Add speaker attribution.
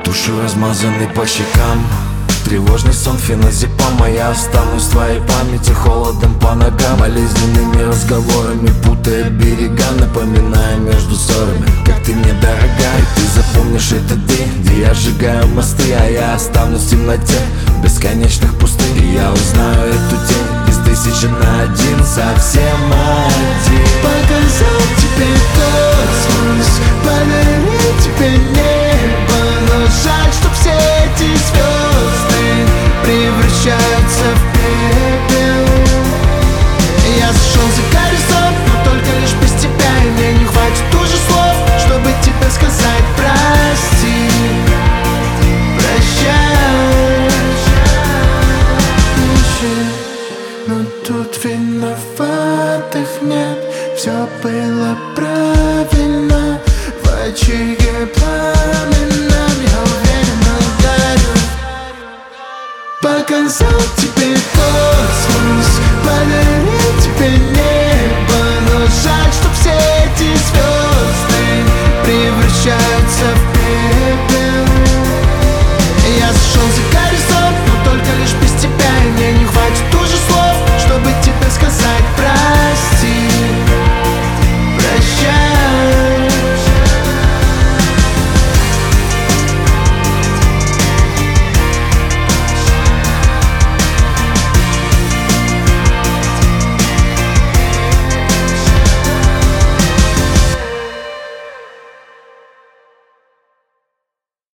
Speaker 1: Душу размазанный по щекам, тревожный сон феназепам, а я останусь в твоей памяти холодом по ногам, болезненными разговорами путая берега, напоминая между ссорами, как ты мне дорога. И ты запомнишь этот день, где я сжигаю мосты, а я останусь в темноте бесконечных пустынь. И я узнаю эту тень из 1001, совсем один.
Speaker 2: Показал тебе космос, подарил тебе небо, но жаль, что все эти звезды превращаются в пепел. Я зашел за горизонт, но только лишь без тебя, и мне не хватит уже слов, чтобы тебе сказать прости, прощай. Но тут виноватых нет, все было правильно. В очаге пламенном я уверенно горю. Показал тебе космос, подарил тебе небо,